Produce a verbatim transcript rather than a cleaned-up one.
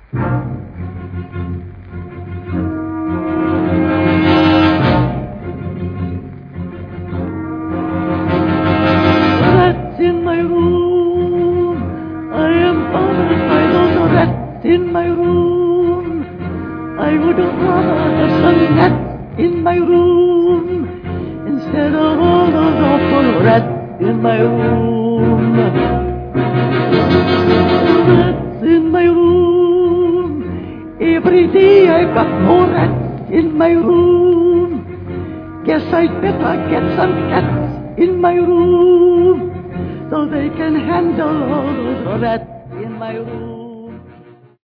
Rats in my room. I am bothered by those rats in my room. I would rather have some rats in my room instead of all those awful rats in my room. Rats in my room. Every day I've got more rats in my room. Guess I'd better get some cats in my room so they can handle all those rats in my room.